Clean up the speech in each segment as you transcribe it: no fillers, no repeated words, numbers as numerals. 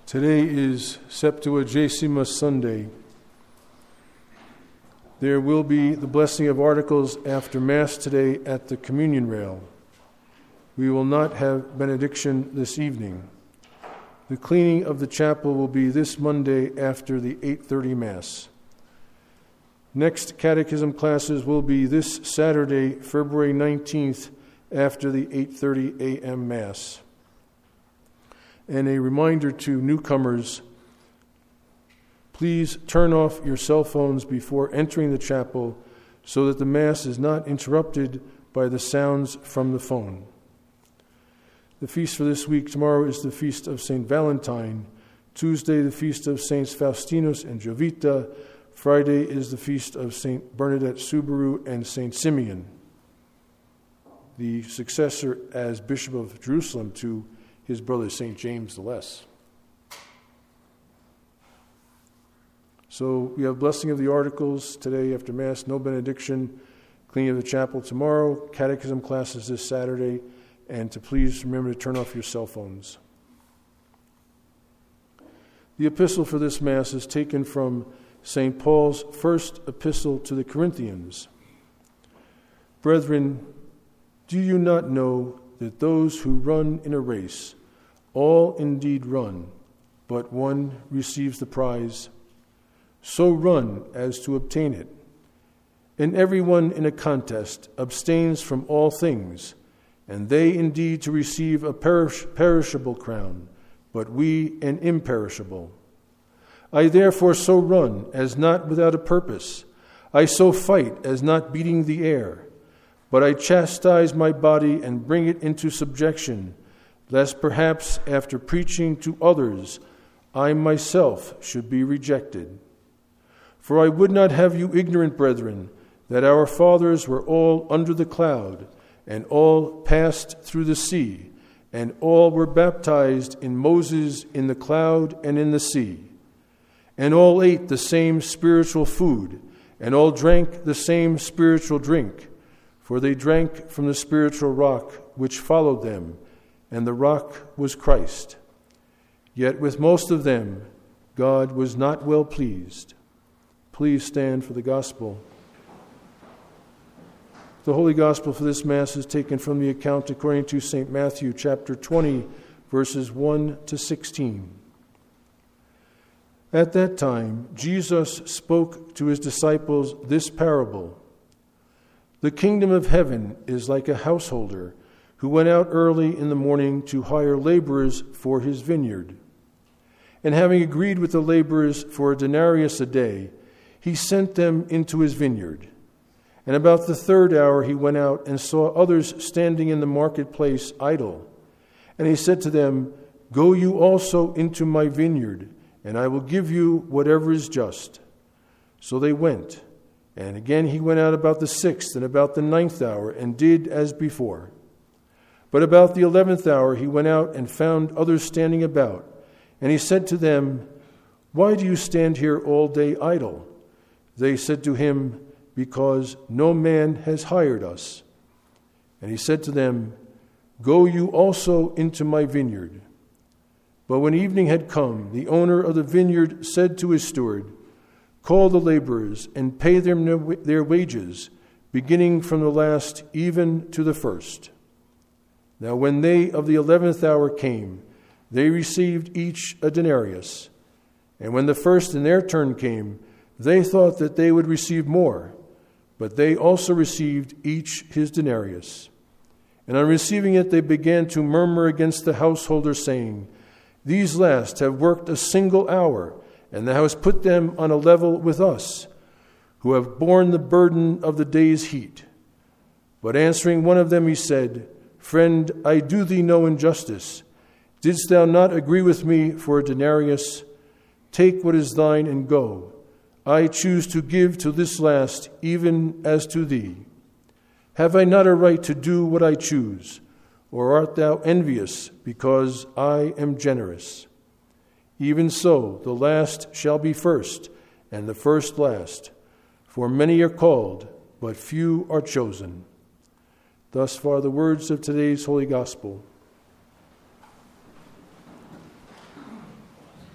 Today is Septuagesima Sunday. There will be the blessing of articles after Mass today at the communion rail. We will not have benediction this evening. The cleaning of the chapel will be this Monday after the 8:30 Mass. Next catechism classes will be this Saturday, February 19th, after the 8:30 a.m. Mass. And a reminder to newcomers, please turn off your cell phones before entering the chapel so that the Mass is not interrupted by the sounds from the phone. The feast for this week, tomorrow is the feast of St. Valentine. Tuesday, the feast of Saints Faustinus and Jovita. Friday is the feast of St. Bernadette Soubirous and St. Simeon, the successor as Bishop of Jerusalem to his brother St. James the Less. So we have blessing of the articles today after Mass, no benediction, cleaning of the chapel tomorrow, catechism classes this Saturday, and to please remember to turn off your cell phones. The epistle for this Mass is taken from St. Paul's first epistle to the Corinthians. Brethren, do you not know that those who run in a race all indeed run, but one receives the prize? So run as to obtain it. And everyone in a contest abstains from all things, and they indeed to receive a perishable crown, but we an imperishable. I therefore so run as not without a purpose. I so fight as not beating the air. But I chastise my body and bring it into subjection, lest perhaps after preaching to others, I myself should be rejected. For I would not have you ignorant, brethren, that our fathers were all under the cloud, and all passed through the sea, and all were baptized in Moses in the cloud and in the sea. And all ate the same spiritual food, and all drank the same spiritual drink. For they drank from the spiritual rock which followed them, and the rock was Christ. Yet with most of them God was not well pleased. Please stand for the gospel. The Holy Gospel for this Mass is taken from the account according to St. Matthew, chapter 20, verses 1 to 16. At that time, Jesus spoke to his disciples this parable. The kingdom of heaven is like a householder who went out early in the morning to hire laborers for his vineyard. And having agreed with the laborers for a denarius a day, he sent them into his vineyard. And about the third hour he went out and saw others standing in the marketplace idle. And he said to them, Go you also into my vineyard, and I will give you whatever is just. So they went. And again he went out about the 6th and about the 9th hour, and did as before. But about the 11th hour he went out and found others standing about. And he said to them, Why do you stand here all day idle? They said to him, Because no man has hired us. And he said to them, Go you also into my vineyard. But when evening had come, the owner of the vineyard said to his steward, Call the laborers and pay them their wages, beginning from the last even to the first. Now when they of the 11th hour came, they received each a denarius. And when the first in their turn came, they thought that they would receive more, but they also received each his denarius. And on receiving it, they began to murmur against the householder, saying, These last have worked a single hour, and thou hast put them on a level with us, who have borne the burden of the day's heat. But answering one of them, he said, Friend, I do thee no injustice. Didst thou not agree with me for a denarius? Take what is thine and go. I choose to give to this last, even as to thee. Have I not a right to do what I choose? Or art thou envious because I am generous? Even so, the last shall be first, and the first last. For many are called, but few are chosen. Thus far the words of today's Holy Gospel.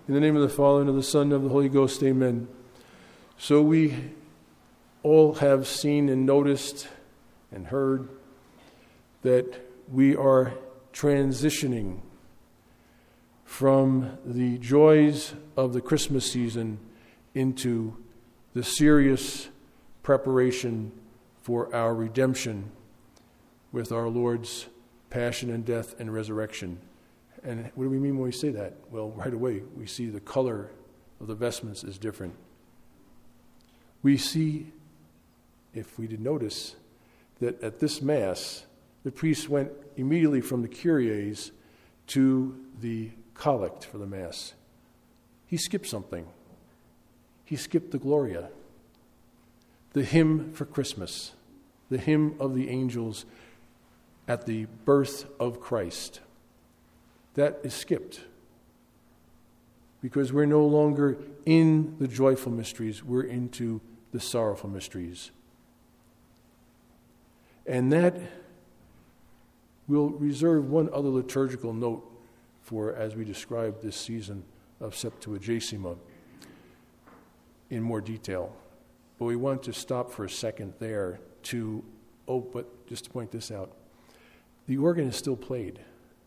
In the name of the Father, and of the Son, and of the Holy Ghost, amen. So we all have seen and noticed and heard that we are transitioning from the joys of the Christmas season into the serious preparation for our redemption with our Lord's passion and death and resurrection. And what do we mean when we say that? Well, right away, we see the color of the vestments is different. We see, if we did notice, that at this Mass, the priest went immediately from the Kyries to the collect for the Mass. He skipped something. He skipped the Gloria, the hymn for Christmas, the hymn of the angels at the birth of Christ. That is skipped because we're no longer in the joyful mysteries, we're into the sorrowful mysteries. And that we'll reserve one other liturgical note for as we describe this season of Septuagesima in more detail. But we want to stop for a second there but just to point this out, the organ is still played.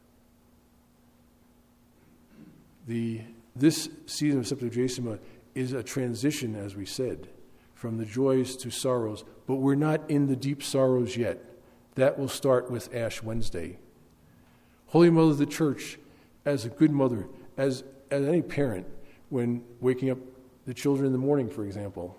This season of Septuagesima is a transition, as we said, from the joys to sorrows, but we're not in the deep sorrows yet. That will start with Ash Wednesday. Holy Mother of the Church, as a good mother, as any parent, when waking up the children in the morning, for example,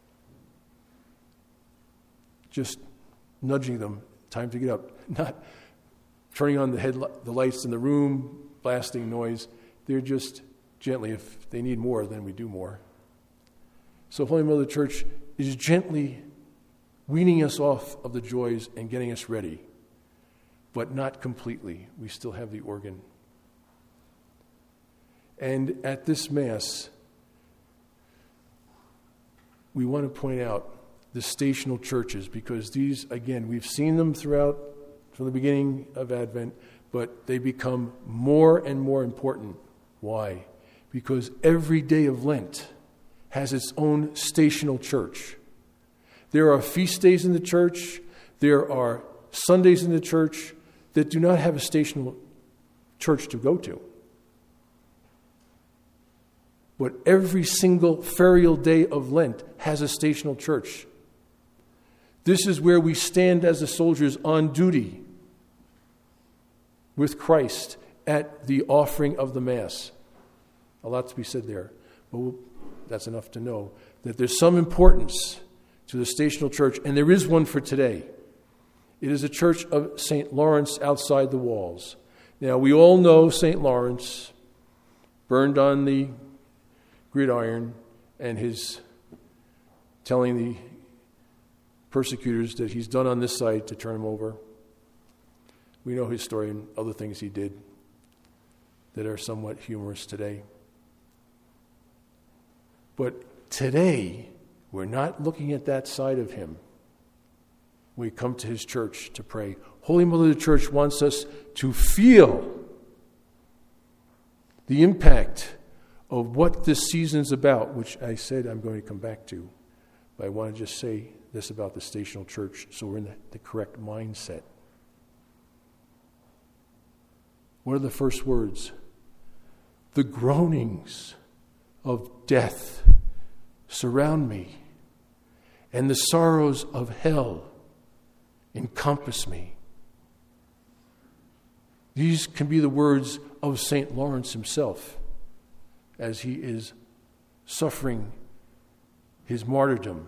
just nudging them, time to get up, not turning on the lights in the room, blasting noise. They're just gently, if they need more, then we do more. So Holy Mother of the Church is gently weaning us off of the joys and getting us ready, but not completely. We still have the organ. And at this Mass, we want to point out the stational churches, because these, again, we've seen them throughout from the beginning of Advent, but they become more and more important. Why? Because every day of Lent has its own stational church. There are feast days in the church, there are Sundays in the church that do not have a stational church to go to. But every single ferial day of Lent has a stational church. This is where we stand as the soldiers on duty with Christ at the offering of the Mass. A lot to be said there, but that's enough to know that there's some importance to the stational church, and there is one for today. It is a church of St. Lawrence outside the walls. Now, we all know St. Lawrence burned on the gridiron and his telling the persecutors that he's done on this side to turn him over. We know his story and other things he did that are somewhat humorous today. But today, we're not looking at that side of him. We come to his church to pray. Holy Mother of the Church wants us to feel the impact of what this season's about, which I said I'm going to come back to. But I want to just say this about the stational church so we're in the correct mindset. What are the first words? The groanings of death surround me, and the sorrows of hell encompass me. These can be the words of St. Lawrence himself as he is suffering his martyrdom.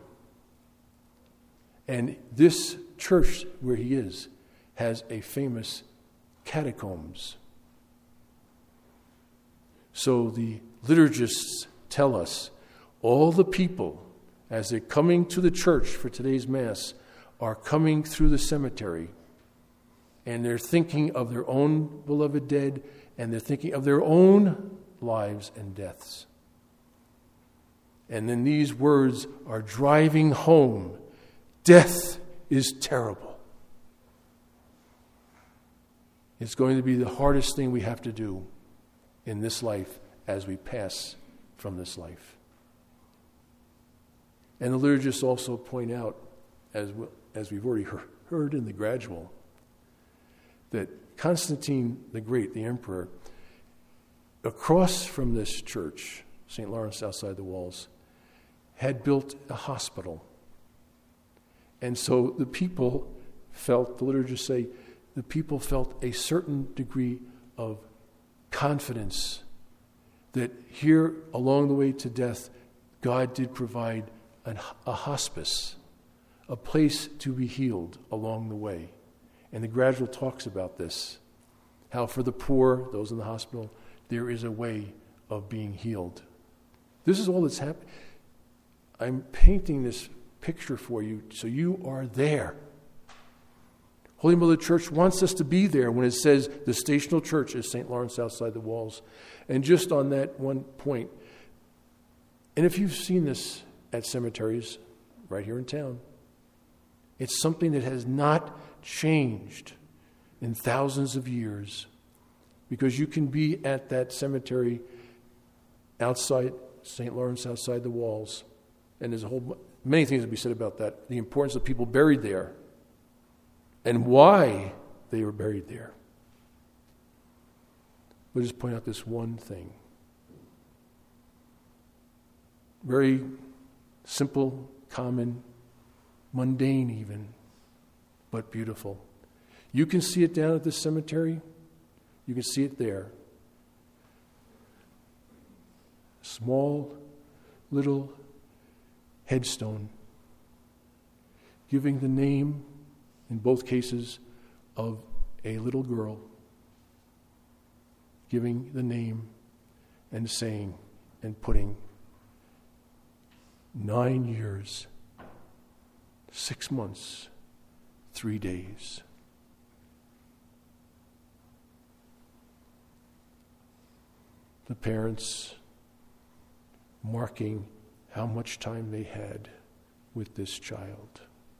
And this church where he is has a famous catacombs. So the liturgists tell us all the people, as they're coming to the church for today's Mass, are coming through the cemetery. And they're thinking of their own beloved dead, and they're thinking of their own lives and deaths. And then these words are driving home. Death is terrible. It's going to be the hardest thing we have to do in this life as we pass from this life. And the liturgists also point out, as we've already heard in the gradual, that Constantine the Great, the emperor, across from this church, St. Lawrence outside the walls, had built a hospital. And so the people felt, the liturgists say, the people felt a certain degree of confidence that here along the way to death, God did provide a hospice, a place to be healed along the way. And the gradual talks about this, how for the poor, those in the hospital, there is a way of being healed. This is all that's happening. I'm painting this picture for you so you are there. Holy Mother Church wants us to be there when it says the stational church is St. Lawrence outside the walls. And just on that one point, and if you've seen this at cemeteries right here in town, it's something that has not changed in thousands of years, because you can be at that cemetery outside St. Lawrence outside the walls, and there's many things to be said about that. The importance of people buried there and why they were buried there. We'll just point out this one thing. Very simple, common, mundane even, but beautiful. You can see it down at this cemetery. You can see it there. Small, little headstone giving the name, in both cases, of a little girl, giving the name and saying and putting 9 years, 6 months, 3 days. The parents marking how much time they had with this child.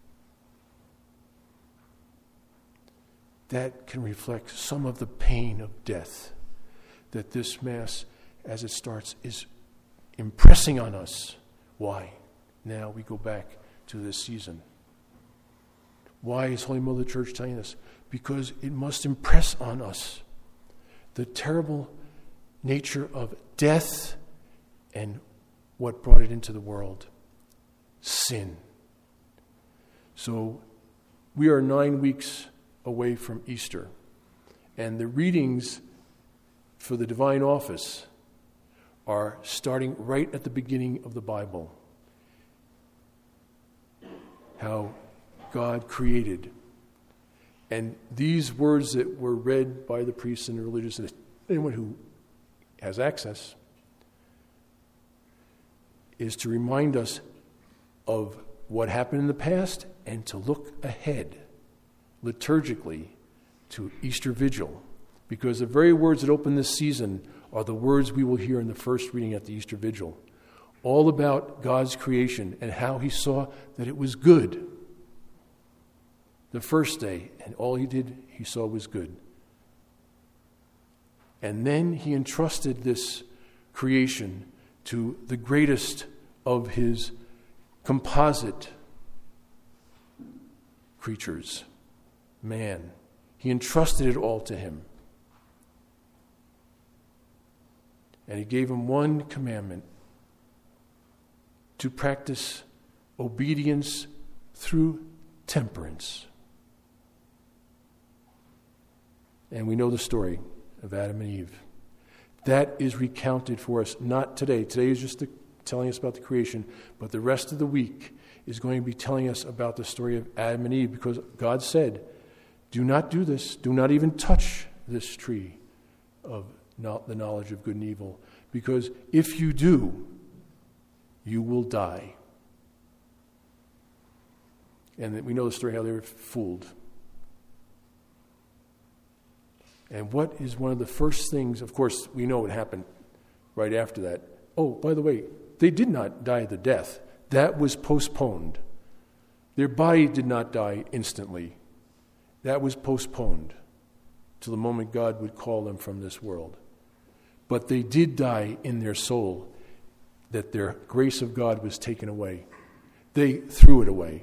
That can reflect some of the pain of death that this Mass, as it starts, is impressing on us. Why? Now we go back to this season. Why is Holy Mother Church telling us? Because it must impress on us the terrible nature of death and what brought it into the world. Sin. So we are 9 weeks away from Easter, and the readings for the Divine Office are starting right at the beginning of the Bible. How God created. And these words that were read by the priests and the religious, and anyone who has access, is to remind us of what happened in the past and to look ahead liturgically to Easter Vigil, because the very words that open this season are the words we will hear in the first reading at the Easter Vigil, all about God's creation and how he saw that it was good. The first day, and all he did, he saw was good. And then he entrusted this creation to the greatest of his composite creatures, man. He entrusted it all to him. And he gave him one commandment: to practice obedience through temperance. And we know the story of Adam and Eve. That is recounted for us, not today. Today is just telling us about the creation, but the rest of the week is going to be telling us about the story of Adam and Eve, because God said, do not do this, do not even touch this tree of the knowledge of good and evil, because if you do, you will die. And we know the story how they were fooled. And what is one of the first things, of course, we know what happened right after that. Oh, by the way, they did not die the death. That was postponed. Their body did not die instantly. That was postponed to the moment God would call them from this world. But they did die in their soul, that their grace of God was taken away. They threw it away.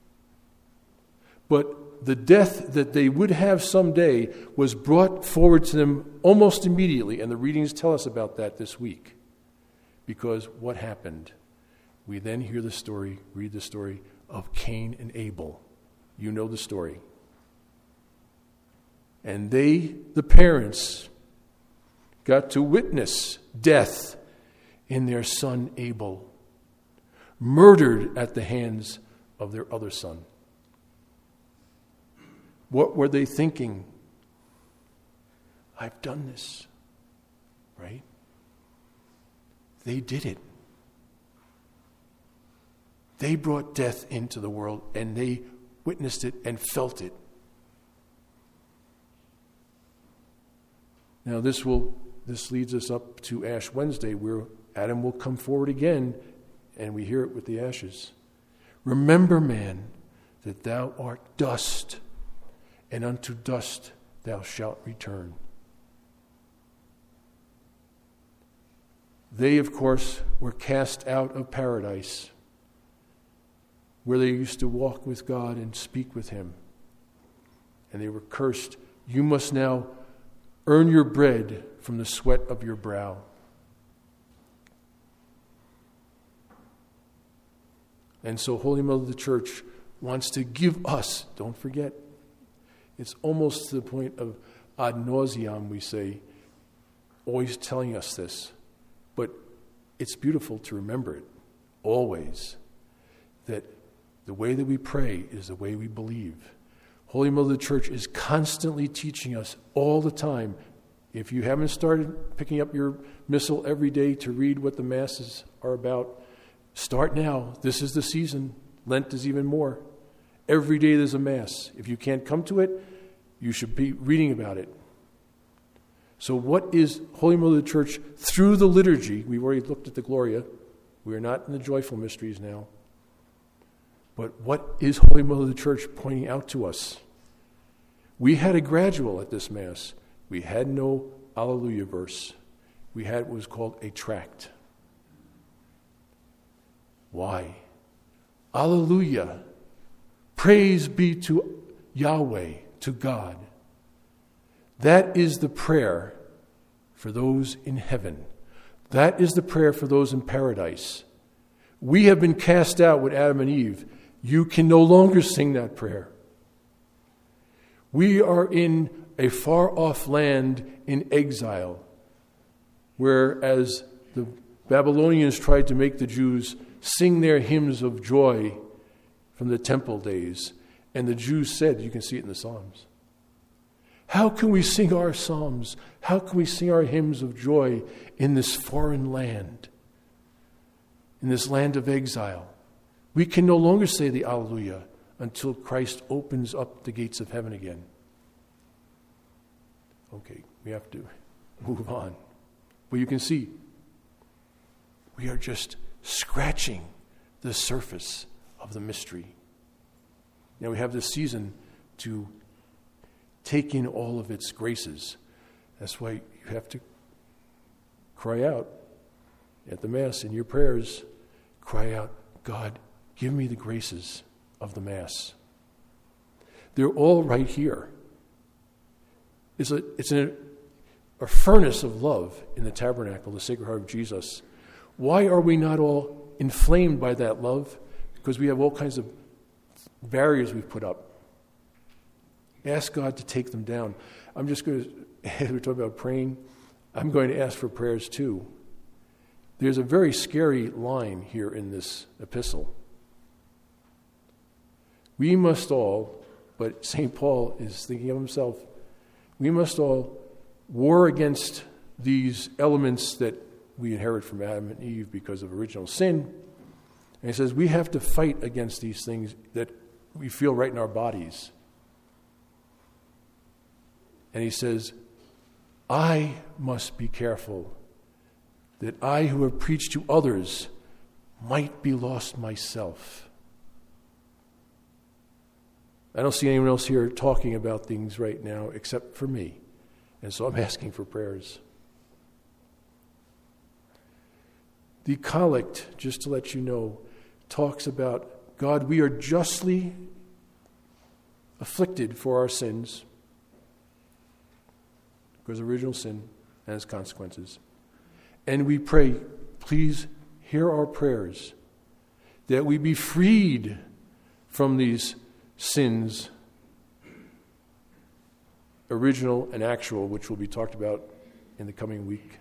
But the death that they would have someday was brought forward to them almost immediately, and the readings tell us about that this week. Because what happened? We then hear the story, read the story of Cain and Abel. You know the story. And they, the parents, got to witness death in their son Abel, murdered at the hands of their other son. What were they thinking? I've done this, right? They did it. They brought death into the world, and they witnessed it and felt it. Now this leads us up to Ash Wednesday, where Adam will come forward again, and we hear it with the ashes. Remember, man, that thou art dust, and unto dust thou shalt return. They, of course, were cast out of paradise, where they used to walk with God and speak with him. And they were cursed. You must now earn your bread from the sweat of your brow. And so Holy Mother of the Church wants to give us, don't forget, it's almost to the point of ad nauseam, we say, always telling us this. But it's beautiful to remember it, always, that the way that we pray is the way we believe. Holy Mother of the Church is constantly teaching us all the time. If you haven't started picking up your missal every day to read what the Masses are about, start now. This is the season. Lent is even more. Every day there's a Mass. If you can't come to it, you should be reading about it. So what is Holy Mother of the Church through the liturgy? We've already looked at the Gloria. We are not in the joyful mysteries now. But what is Holy Mother of the Church pointing out to us? We had a gradual at this Mass. We had no Alleluia verse. We had what was called a tract. Why? Alleluia. Praise be to Yahweh, to God. That is the prayer for those in heaven. That is the prayer for those in paradise. We have been cast out with Adam and Eve. You can no longer sing that prayer. We are in a far-off land in exile, whereas the Babylonians tried to make the Jews sing their hymns of joy from the temple days. And the Jews said, you can see it in the Psalms, how can we sing our psalms? How can we sing our hymns of joy in this foreign land, in this land of exile? We can no longer say the Alleluia until Christ opens up the gates of heaven again. Okay, we have to move on. But you can see, we are just scratching the surface of the mystery. Now we have this season to take in all of its graces. That's why you have to cry out at the Mass in your prayers. Cry out, God, give me the graces of the Mass. They're all right here. It's a furnace of love in the tabernacle, the Sacred Heart of Jesus. Why are we not all inflamed by that love? Because we have all kinds of barriers we've put up. Ask God to take them down. I'm just going to, as we're talking about praying, I'm going to ask for prayers too. There's a very scary line here in this epistle. We must all, but St. Paul is thinking of himself, we must all war against these elements that we inherit from Adam and Eve because of original sin. And he says we have to fight against these things that we feel right in our bodies. And he says, I must be careful that I who have preached to others might be lost myself. I don't see anyone else here talking about things right now except for me. And so I'm asking for prayers. The collect, just to let you know, talks about, God, we are justly afflicted for our sins, because of original sin and its consequences. And we pray, please hear our prayers, that we be freed from these sins, original and actual, which will be talked about in the coming week.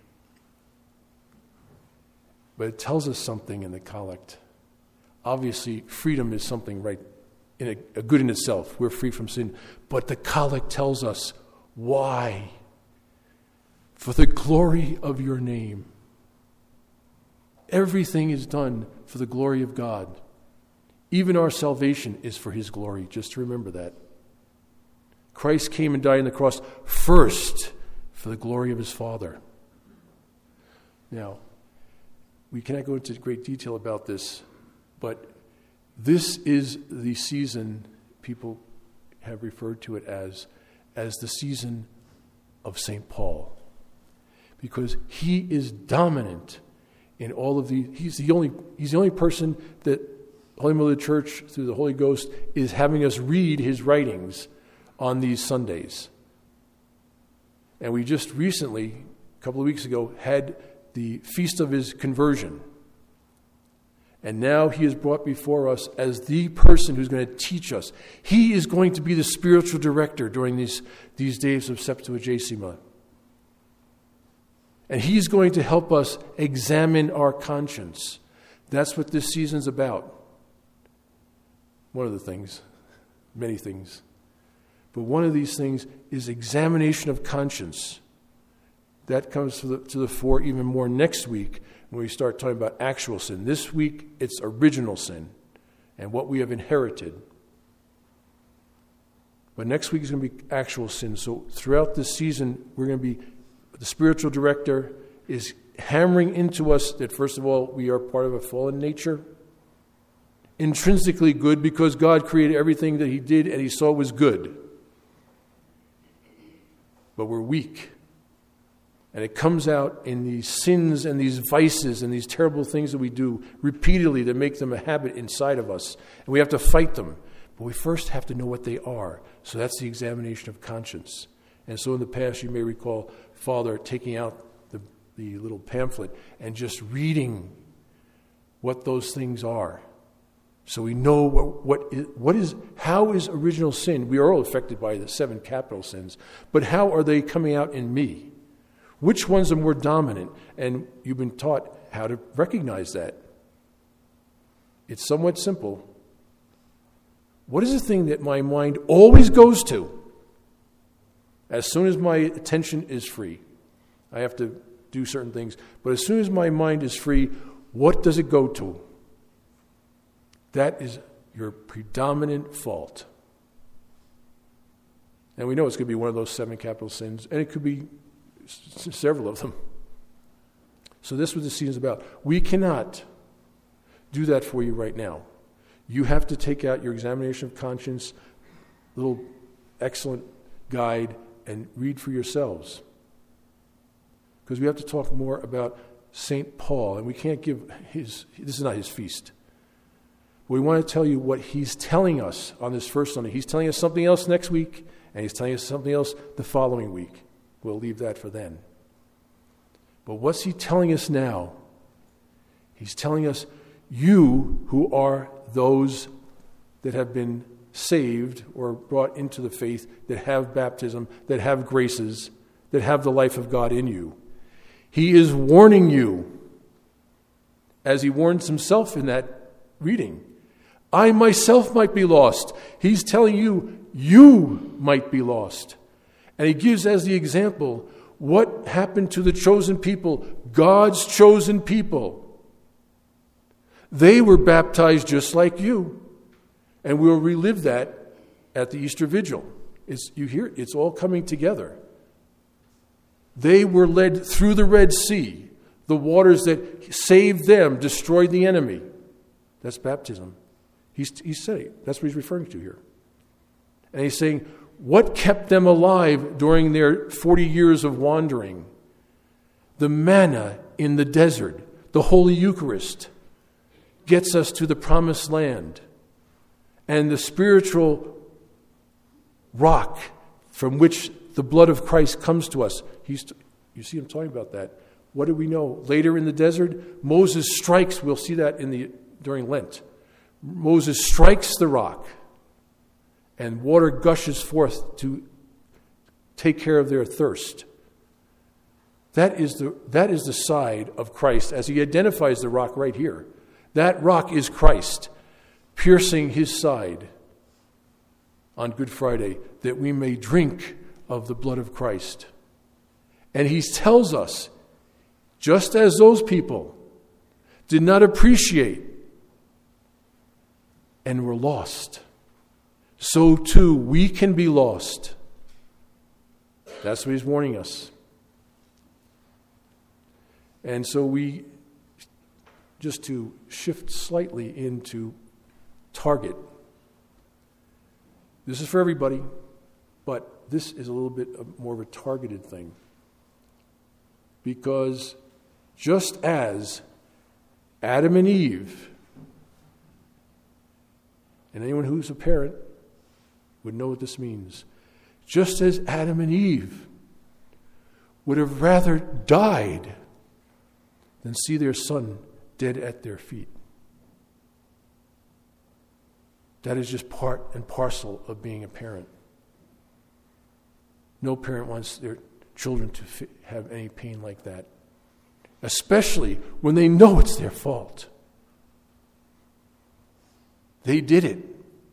But it tells us something in the collect. Obviously, freedom is something right in a good in itself. We're free from sin. But the collect tells us why. For the glory of your name. Everything is done for the glory of God. Even our salvation is for his glory. Just to remember that. Christ came and died on the cross first for the glory of his Father. Now, we cannot go into great detail about this, but this is the season people have referred to it as the season of St. Paul. Because he is dominant in all of the. He's the only person that Holy Mother Church, through the Holy Ghost, is having us read his writings on these Sundays. And we just recently, a couple of weeks ago, had the feast of his conversion. And now he is brought before us as the person who's going to teach us. He is going to be the spiritual director during these days of Septuagesima. And he's going to help us examine our conscience. That's what this season's about. One of the things, many things. But one of these things is examination of conscience. That comes to the fore even more next week when we start talking about actual sin. This week, it's original sin and what we have inherited. But next week is going to be actual sin. So throughout this season, we're going to be, the spiritual director is hammering into us that, first of all, we are part of a fallen nature. Intrinsically good because God created everything that he did and he saw was good. But we're weak. And it comes out in these sins and these vices and these terrible things that we do repeatedly that make them a habit inside of us. And we have to fight them. But we first have to know what they are. So that's the examination of conscience. And so in the past, you may recall Father taking out the little pamphlet and just reading what those things are. So we know how is original sin? We are all affected by the 7 capital sins. But how are they coming out in me? Which ones are more dominant? And you've been taught how to recognize that. It's somewhat simple. What is the thing that my mind always goes to? As soon as my attention is free. I have to do certain things. But as soon as my mind is free, what does it go to? That is your predominant fault. And we know it's going to be one of those 7 capital sins, and it could be several of them. So this is what the season is about. We cannot do that for you right now. You have to take out your examination of conscience, little excellent guide, and read for yourselves. Because we have to talk more about St. Paul, and we can't give this is not his feast. We want to tell you what he's telling us on this first Sunday. He's telling us something else next week, and he's telling us something else the following week. We'll leave that for then. But what's he telling us now? He's telling us, you who are those that have been saved or brought into the faith, that have baptism, that have graces, that have the life of God in you. He is warning you, as he warns himself in that reading. I myself might be lost. He's telling you, you might be lost. And he gives as the example what happened to the chosen people, God's chosen people. They were baptized just like you. And we'll relive that at the Easter Vigil. You hear it, it's all coming together. They were led through the Red Sea. The waters that saved them destroyed the enemy. That's baptism. He's saying, that's what he's referring to here. And he's saying, what kept them alive during their 40 years of wandering? The manna in the desert, the Holy Eucharist gets us to the promised land. And the spiritual rock from which the blood of Christ comes to us. You see him talking about that. What do we know? Later in the desert, Moses strikes, we'll see that during Lent. Moses strikes the rock, and water gushes forth to take care of their thirst. That is the side of Christ, as he identifies the rock right here. That rock is Christ, piercing his side on Good Friday, that we may drink of the blood of Christ. And he tells us, just as those people did not appreciate and were lost, so too we can be lost. That's what he's warning us. And so we, just to shift slightly into target. This is for everybody, but this is a little bit more of a targeted thing. Because just as Adam and Eve, and anyone who's a parent would know what this means, just as Adam and Eve would have rather died than see their son dead at their feet. That is just part and parcel of being a parent. No parent wants their children to have any pain like that, especially when they know it's their fault. They did it.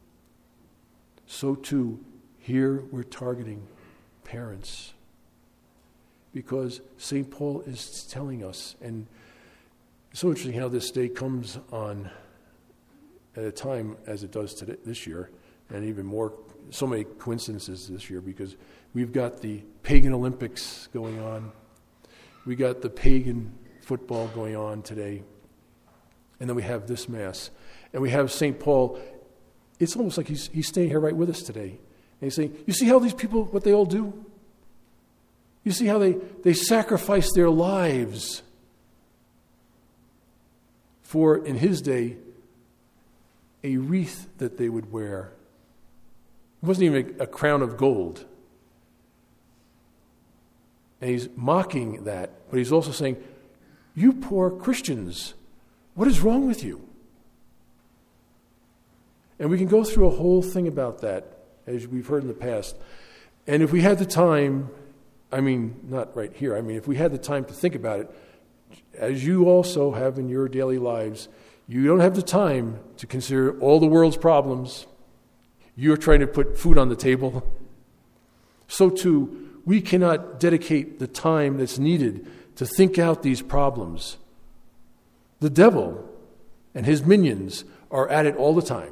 So too, here we're targeting parents, because St. Paul is telling us, and it's so interesting how this day comes on at a time as it does today, this year, and even more, so many coincidences this year, because we've got the pagan Olympics going on. We got the pagan football going on today. And then we have this Mass. And we have St. Paul. It's almost like he's staying here right with us today. And he's saying, you see how these people, what they all do? You see how they sacrifice their lives for, in his day, a wreath that they would wear. It wasn't even a crown of gold. And he's mocking that, but he's also saying, you poor Christians, what is wrong with you? And we can go through a whole thing about that, as we've heard in the past. And if we had the time, not right here, if we had the time to think about it, as you also have in your daily lives, you don't have the time to consider all the world's problems. You're trying to put food on the table. So too, we cannot dedicate the time that's needed to think out these problems. The devil and his minions are at it all the time.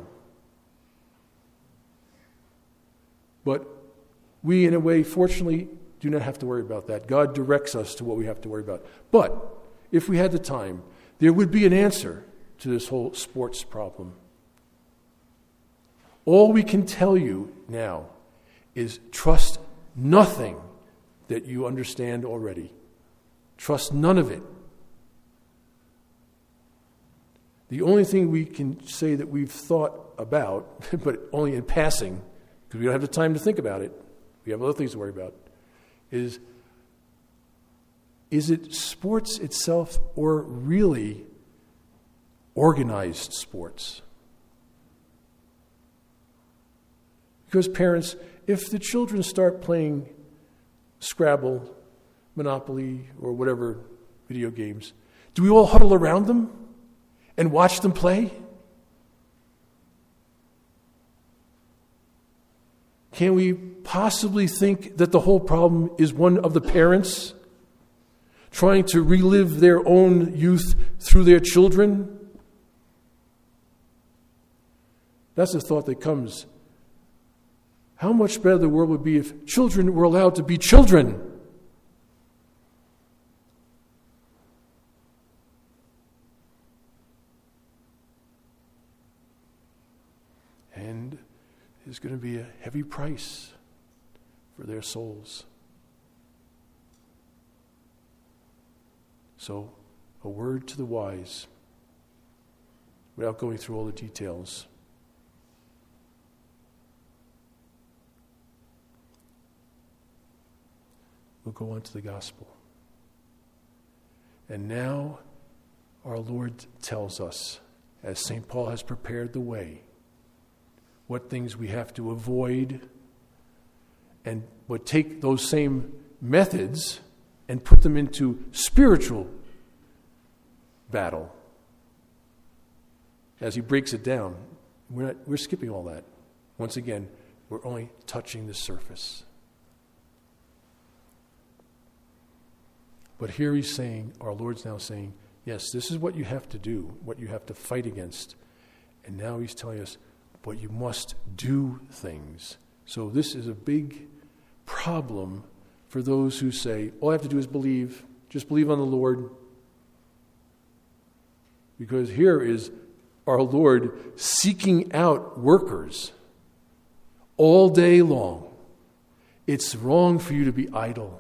But we, in a way, fortunately, do not have to worry about that. God directs us to what we have to worry about. But if we had the time, there would be an answer to this whole sports problem. All we can tell you now is trust nothing that you understand already. Trust none of it. The only thing we can say that we've thought about, but only in passing, because we don't have the time to think about it, we have other things to worry about, is it sports itself or really organized sports? Because parents, if the children start playing Scrabble, Monopoly, or whatever video games, do we all huddle around them and watch them play? Can we possibly think that the whole problem is one of the parents trying to relive their own youth through their children? That's the thought that comes. How much better the world would be if children were allowed to be children. And there's going to be a heavy price for their souls. So a word to the wise, without going through all the details. We'll go on to the gospel. And now our Lord tells us, as St. Paul has prepared the way, what things we have to avoid, and would take those same methods and put them into spiritual battle. As he breaks it down, we're skipping all that. Once again, we're only touching the surface. But here he's saying, our Lord's now saying, yes, this is what you have to do, what you have to fight against. And now he's telling us, but you must do things. So this is a big problem for those who say, all I have to do is believe, just believe on the Lord. Because here is our Lord seeking out workers all day long. It's wrong for you to be idle.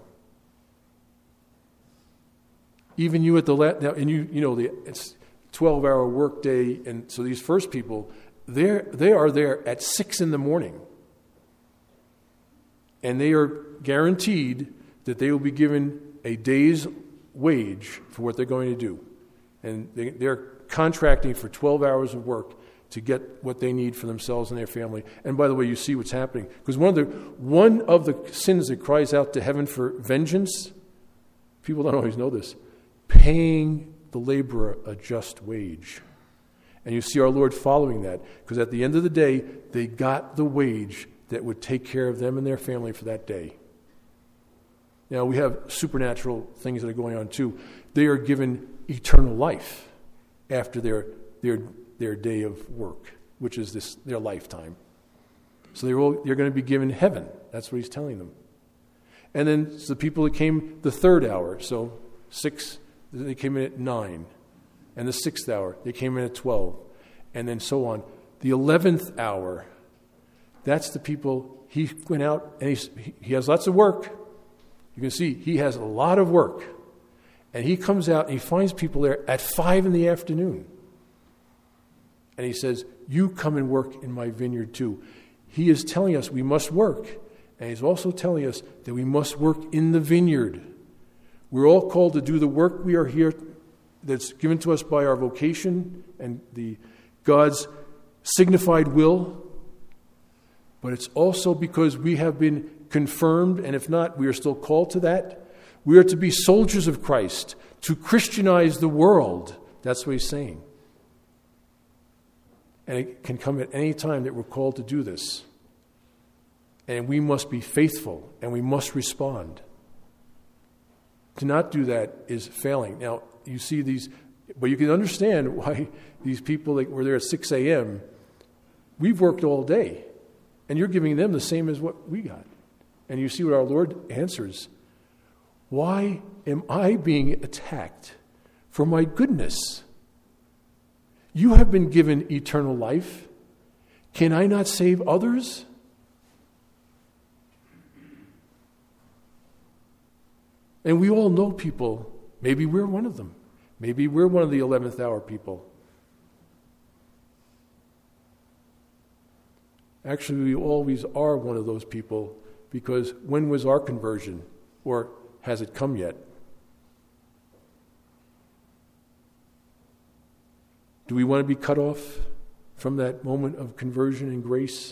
Even you at the now, and you know it's 12-hour work day, and so these first people, they are there at 6 a.m, and they are guaranteed that they will be given a day's wage for what they're going to do, and they're contracting for 12 hours of work to get what they need for themselves and their family. And by the way, you see what's happening, because one of the sins that cries out to heaven for vengeance, people don't always know this, paying the laborer a just wage. And you see our Lord following that, because at the end of the day, they got the wage that would take care of them and their family for that day. Now, we have supernatural things that are going on too. They are given eternal life after their day of work, which is their lifetime. So they're going to be given heaven. That's what he's telling them. And then it's the people that came the third hour, so 6, they came in at 9. And the 6th hour, they came in at 12. And then so on. The 11th hour, that's the people, he went out and he has lots of work. You can see he has a lot of work. And he comes out and he finds people there at 5 p.m. And he says, you come and work in my vineyard too. He is telling us we must work. And he's also telling us that we must work in the vineyard. We're all called to do the work we are here that's given to us by our vocation and the God's signified will. But it's also because we have been confirmed, and if not, we are still called to that. We are to be soldiers of Christ, to Christianize the world. That's what he's saying. And it can come at any time that we're called to do this. And we must be faithful, and we must respond. To not do that is failing. Now, you see these, but you can understand why these people that were there at 6 a.m., we've worked all day, and you're giving them the same as what we got. And you see what our Lord answers. Why am I being attacked for my goodness? You have been given eternal life. Can I not save others? And we all know people, maybe we're one of them. Maybe we're one of the 11th hour people. Actually, we always are one of those people, because when was our conversion? Or has it come yet? Do we want to be cut off from that moment of conversion and grace?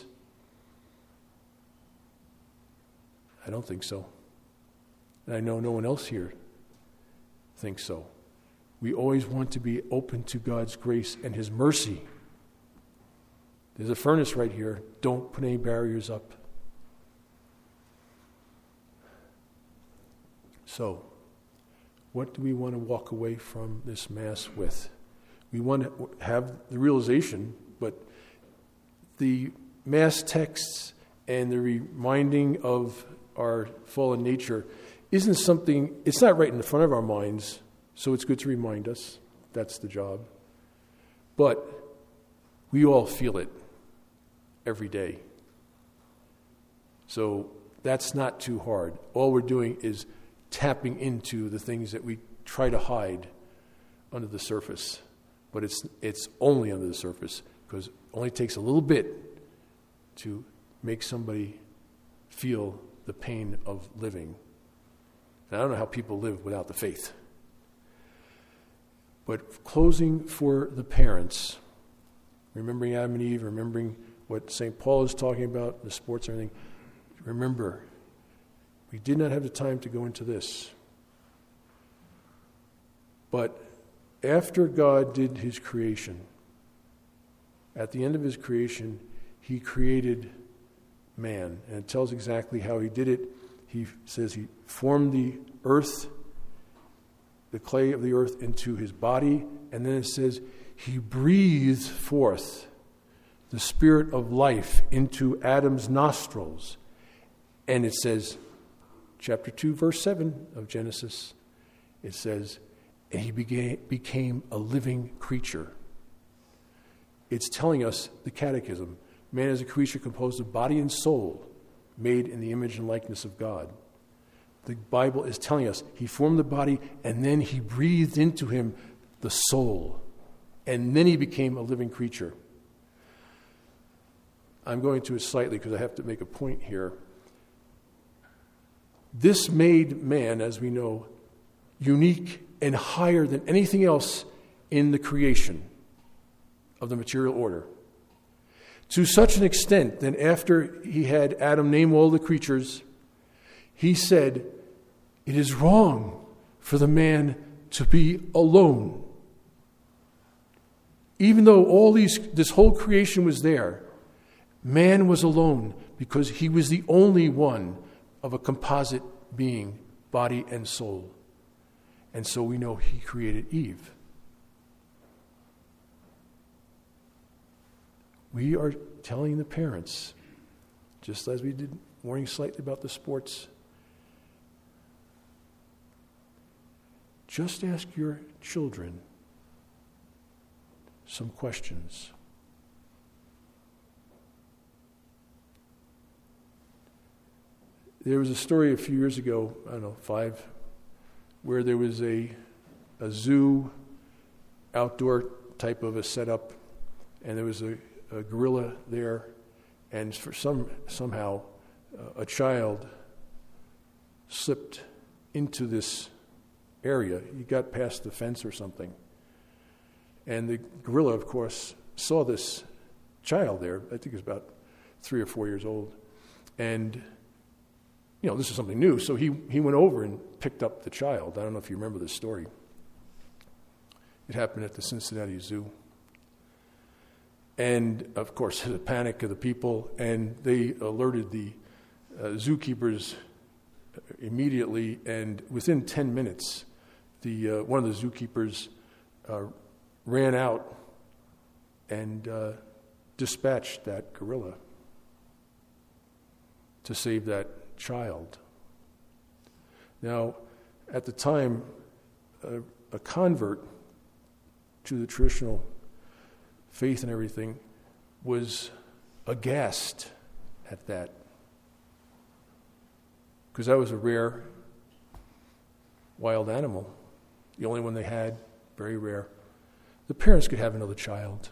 I don't think so. And I know no one else here thinks so. We always want to be open to God's grace and his mercy. There's a furnace right here. Don't put any barriers up. So, what do we want to walk away from this Mass with? We want to have the realization, but the Mass texts and the reminding of our fallen nature isn't something, it's not right in the front of our minds, so it's good to remind us. That's the job. But we all feel it every day. So that's not too hard. All we're doing is tapping into the things that we try to hide under the surface, but it's only under the surface because it only takes a little bit to make somebody feel the pain of living. And I don't know how people live without the faith. But closing for the parents, remembering Adam and Eve, remembering what St. Paul is talking about, the sports and everything. Remember, we did not have the time to go into this. But after God did his creation, at the end of his creation, he created man. And it tells exactly how he did it. He says he formed the earth, the clay of the earth, into his body. And then it says he breathed forth the spirit of life into Adam's nostrils. And it says, chapter 2, verse 7 of Genesis, it says, and he became a living creature. It's telling us, the catechism, man is a creature composed of body and soul, made in the image and likeness of God. The Bible is telling us he formed the body and then he breathed into him the soul. And then he became a living creature. I'm going to it slightly because I have to make a point here. This made man, as we know, unique and higher than anything else in the creation of the material order. To such an extent that after he had Adam name all the creatures, he said, it is wrong for the man to be alone. Even though this whole creation was there, man was alone because he was the only one of a composite being, body and soul. And so we know he created Eve. We are telling the parents, just as we did warning slightly about the sports, just ask your children some questions. There was a story a few years ago, I don't know, 5, where there was a zoo, outdoor type of a setup, and there was a gorilla there, and for somehow a child slipped into this area. He got past the fence or something. And the gorilla, of course, saw this child there. I think he was about 3 or 4 years old. And this is something new, so he went over and picked up the child. I don't know if you remember this story. It happened at the Cincinnati Zoo. And, of course, the panic of the people, and they alerted the zookeepers immediately, and within 10 minutes, one of the zookeepers ran out and dispatched that gorilla to save that child. Now, at the time, a convert to the traditional faith and everything was aghast at that, because that was a rare wild animal, the only one they had, very rare. The parents could have another child.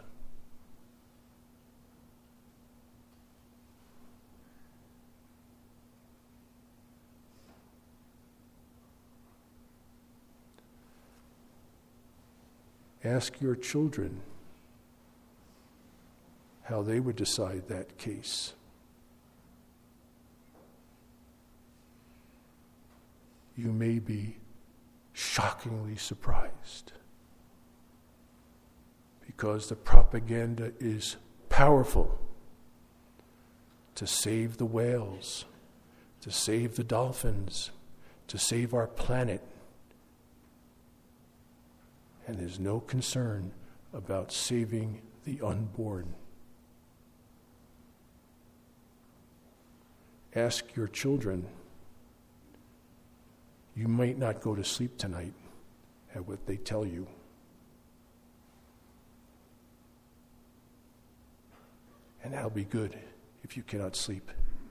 Ask your children how they would decide that case. You may be shockingly surprised, because the propaganda is powerful to save the whales, to save the dolphins, to save our planet. And there's no concern about saving the unborn. Ask your children. You might not go to sleep tonight at what they tell you. And that'll be good if you cannot sleep.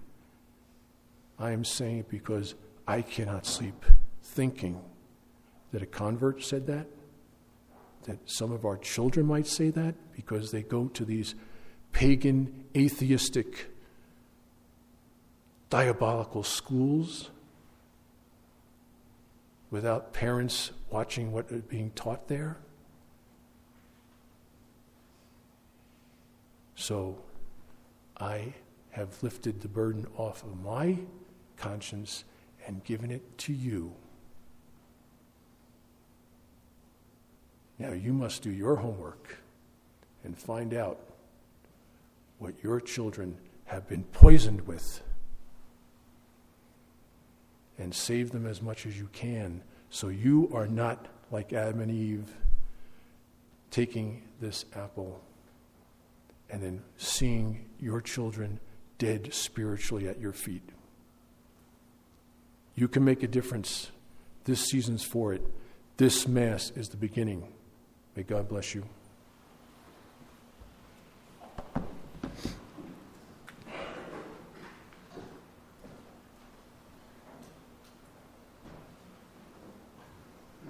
I am saying it because I cannot sleep thinking that a convert said that. that some of our children might say that because they go to these pagan, atheistic, diabolical schools without parents watching what is being taught there? So I have lifted the burden off of my conscience and given it to you. Now you must do your homework and find out what your children have been poisoned with and save them as much as you can so you are not like Adam and Eve taking this apple and then seeing your children dead spiritually at your feet. You can make a difference. This season's for it. This Mass is the beginning. May God bless you.